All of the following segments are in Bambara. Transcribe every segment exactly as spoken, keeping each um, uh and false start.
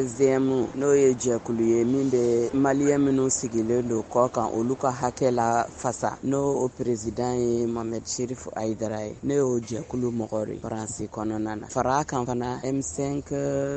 treizième n'o ye jɛkulu ye min bɛ maliyɛn minnu sigilen don kɔ kan olu ka hakɛ la fasa n'o o président ye Mohamed Chérif Aïdara ye ne y'o jɛkulu mɔgɔ de France kɔnɔna na fara kan fana M cinq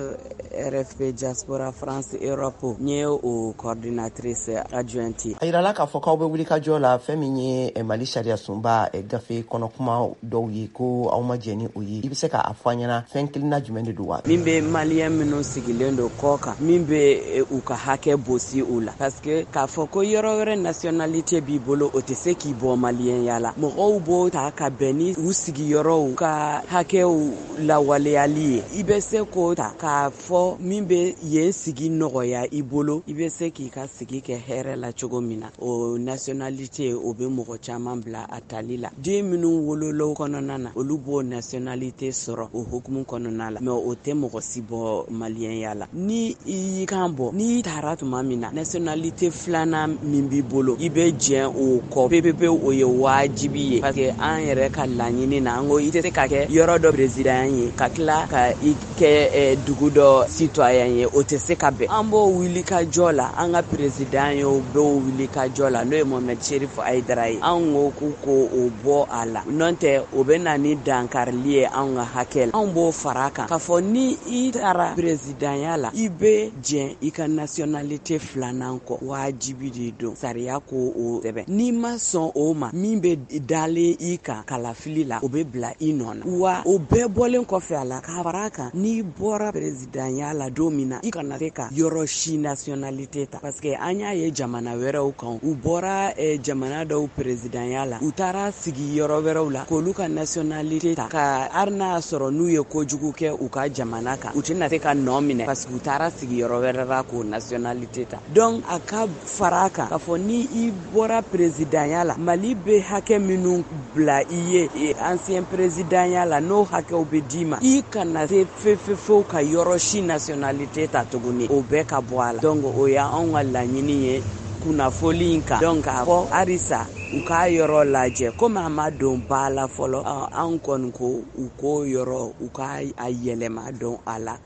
R F P Diaspora France Europe n ye o coordinatrice adjointe. A yirala k'a fɔ k'aw bɛ wuli ka jɔ la fɛn min ye Mali sariya sunba gafe kɔnɔkuma dɔw ye ko aw ma jɛn ni o ye i bɛ se k'a fɔ an ɲɛna fɛn kilinna jumɛn de don wa? Min bɛ maliyɛn minnu sigilen don kɔ kan min bɛ u ka hakɛ bosi u la parce que k'a fɔ ko yɔrɔ wɛrɛ nationalité b'i bolo o tɛ se k'i bɔ maliyɛnya la mɔgɔw b'o ta ka bɛn ni u sigiyɔrɔw ka hakɛw lawaleyali ye i bɛ se k'o ta k'a fɔ min bɛ yen sigi nɔgɔya i bolo i bɛ se k'i ka sigi kɛ hɛrɛ la cogo min na o nationalité o bɛ mɔgɔ caman bila a tali la den minnu wolola kɔnɔna na olu b'o nationalité sɔrɔ o hukumu kɔnɔna la mais o tɛ mɔgɔ si bɔ maliyɛnya la ni i y'i kan bɔ n'i taara tuma min na nationalité filanan min b'i bolo i bɛ jɛn o kɔ pepepe o ye wajibi ye parce que an yɛrɛ ka laɲini na an ko i tɛ se ka kɛ yɔrɔ dɔ président ye ka tila ka i kɛ dugu dɔ citoyen ye o tɛ se ka bɛn an b'o wuli ka jɔ la an ka président ye o b'o wuli ka jɔ la n'o ye Mohamed Chérif Aïdara ye an ko k'u ko o bɔ a la n'o tɛ o bɛ na ni dankarili ye an ka hakɛ la an b'o fara kan k'a fɔ ni i taara présidenya la i bɛ jɛn i ka nationalité filanan kɔ wajibi de don sariya ko o sɛbɛn n'i ma sɔn o ma min bɛ dalen i kan kalafili la o bɛ bila i nɔ na wa o bɛɛ bɔlen kɔfɛ a la k'a fara kan n'i bɔra présidenya la don min na i kana se ka yɔrɔ si nationalité ta parce que an y'a ye jamana wɛrɛw kan u bɔra eh, jamana dɔw présidenya la u taara sigi yɔrɔ wɛrɛw la k'olu ka nationalité ta ka hali n'a sɔrɔ n'u ye kojugu kɛ u ka jamana kan u tɛna se ka nɔ minɛ parce que u taara sigi yɔrɔ wɛrɛ la k'o nationalité ta donc a ka fara kan k'a fɔ ni i bɔra présidenya la Mali bɛ hakɛ minnu bila i ye ancien présidenya la n'o hakɛw bɛ d'i ma i kana se fefefew ka yɔrɔ si nationalité ta tuguni o bɛɛ ka bɔ a la donc o y' anw ka laɲini ye kunnafoli in kan donc k'a fɔ halisa u k'a yɔrɔ lajɛ komi a ma don ba la fɔlɔ an kɔni ko u ko yɔrɔ u k'a a yɛlɛma dɔn a la